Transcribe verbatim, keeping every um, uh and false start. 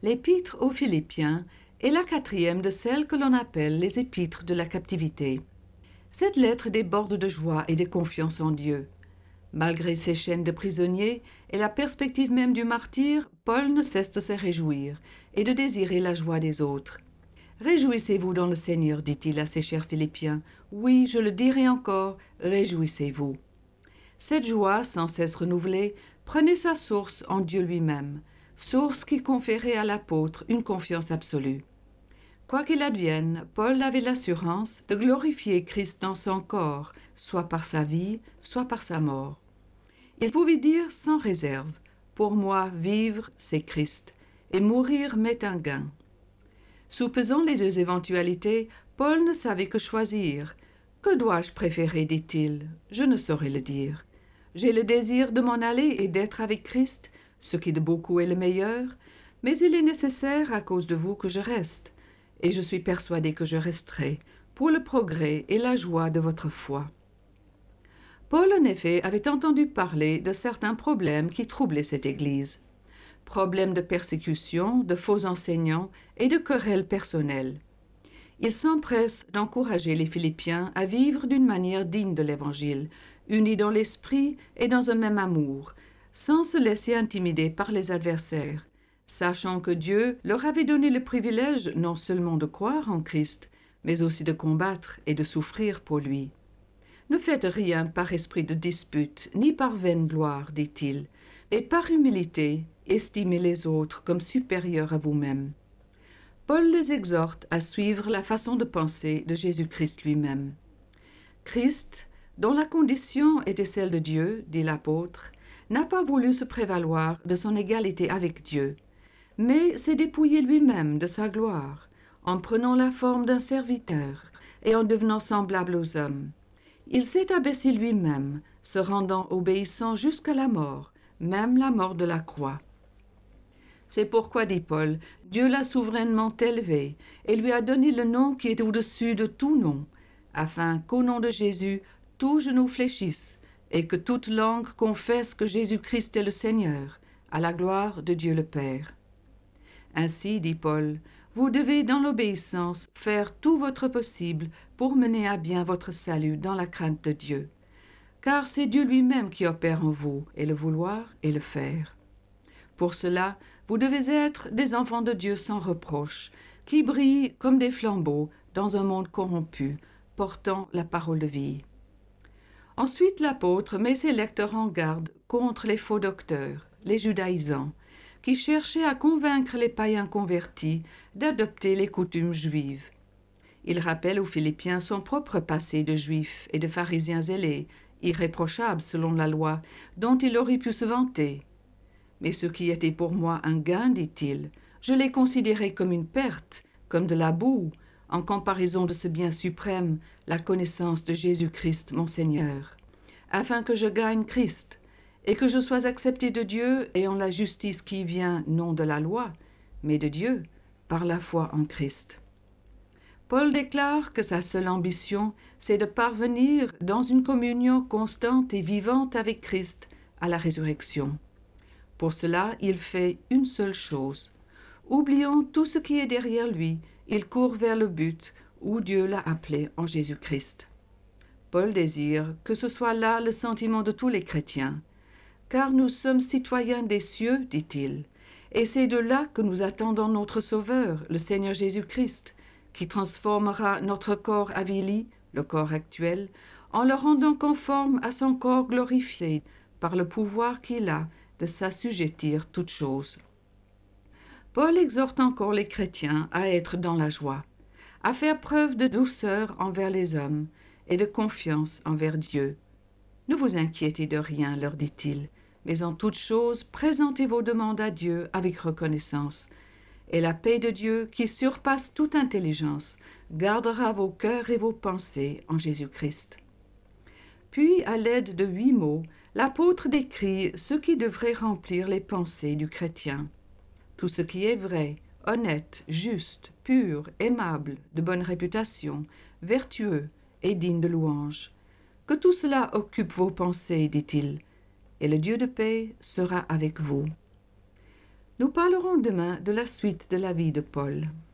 L'Épître aux Philippiens est la quatrième de celles que l'on appelle les Épîtres de la captivité. Cette lettre déborde de joie et de confiance en Dieu. Malgré ses chaînes de prisonnier et la perspective même du martyre, Paul ne cesse de se réjouir et de désirer la joie des autres. « Réjouissez-vous dans le Seigneur, dit-il à ses chers Philippiens. Oui, je le dirai encore, réjouissez-vous. » Cette joie, sans cesse renouvelée, prenait sa source en Dieu lui-même, source qui conférait à l'apôtre une confiance absolue. Quoi qu'il advienne, Paul avait l'assurance de glorifier Christ dans son corps, soit par sa vie, soit par sa mort. Il pouvait dire sans réserve, « Pour moi, vivre, c'est Christ, et mourir m'est un gain. » Soupesant les deux éventualités, Paul ne savait que choisir. « Que dois-je préférer, dit-il, je ne saurais le dire. J'ai le désir de m'en aller et d'être avec Christ, ce qui de beaucoup est le meilleur, mais il est nécessaire à cause de vous que je reste, et je suis persuadé que je resterai, pour le progrès et la joie de votre foi. » Paul, en effet, avait entendu parler de certains problèmes qui troublaient cette Église. Problèmes de persécution, de faux enseignants et de querelles personnelles. Il s'empresse d'encourager les Philippiens à vivre d'une manière digne de l'Évangile, unis dans l'esprit et dans un même amour, sans se laisser intimider par les adversaires, sachant que Dieu leur avait donné le privilège non seulement de croire en Christ, mais aussi de combattre et de souffrir pour lui. Ne faites rien par esprit de dispute, ni par vaine gloire, dit-il, mais par humilité, estimez les autres comme supérieurs à vous-même. Paul les exhorte à suivre la façon de penser de Jésus-Christ lui-même. Christ, dont la condition était celle de Dieu, dit l'apôtre, n'a pas voulu se prévaloir de son égalité avec Dieu, mais s'est dépouillé lui-même de sa gloire, en prenant la forme d'un serviteur et en devenant semblable aux hommes. Il s'est abaissé lui-même, se rendant obéissant jusqu'à la mort, même la mort de la croix. C'est pourquoi, dit Paul, Dieu l'a souverainement élevé et lui a donné le nom qui est au-dessus de tout nom, afin qu'au nom de Jésus, tout genou fléchisse et que toute langue confesse que Jésus-Christ est le Seigneur, à la gloire de Dieu le Père. Ainsi, dit Paul, vous devez dans l'obéissance faire tout votre possible pour mener à bien votre salut dans la crainte de Dieu. Car c'est Dieu lui-même qui opère en vous, et le vouloir et le faire. Pour cela, vous devez être des enfants de Dieu sans reproche, qui brillent comme des flambeaux dans un monde corrompu, portant la parole de vie. Ensuite, l'apôtre met ses lecteurs en garde contre les faux docteurs, les judaïsants, qui cherchaient à convaincre les païens convertis d'adopter les coutumes juives. Il rappelle aux Philippiens son propre passé de juifs et de pharisiens zélés, irréprochables selon la loi, dont il aurait pu se vanter. Mais ce qui était pour moi un gain, dit-il, je l'ai considéré comme une perte, comme de la boue, en comparaison de ce bien suprême, la connaissance de Jésus-Christ mon Seigneur, afin que je gagne Christ, et que je sois accepté de Dieu ayant la justice qui vient non de la loi, mais de Dieu, par la foi en Christ. Paul déclare que sa seule ambition, c'est de parvenir dans une communion constante et vivante avec Christ à la résurrection. Pour cela, il fait une seule chose. Oubliant tout ce qui est derrière lui, il court vers le but où Dieu l'a appelé en Jésus-Christ. Paul désire que ce soit là le sentiment de tous les chrétiens. Car nous sommes citoyens des cieux, dit-il, et c'est de là que nous attendons notre Sauveur, le Seigneur Jésus-Christ, qui transformera notre corps avili, le corps actuel, en le rendant conforme à son corps glorifié par le pouvoir qu'il a de s'assujettir toutes choses. Paul exhorte encore les chrétiens à être dans la joie, à faire preuve de douceur envers les hommes et de confiance envers Dieu. Ne vous inquiétez de rien, leur dit-il, mais en toute chose, présentez vos demandes à Dieu avec reconnaissance. Et la paix de Dieu, qui surpasse toute intelligence, gardera vos cœurs et vos pensées en Jésus-Christ. Puis, à l'aide de huit mots, l'apôtre décrit ce qui devrait remplir les pensées du chrétien. Tout ce qui est vrai, honnête, juste, pur, aimable, de bonne réputation, vertueux et digne de louange. Que tout cela occupe vos pensées, dit-il, et le Dieu de paix sera avec vous. Nous parlerons demain de la suite de la vie de Paul.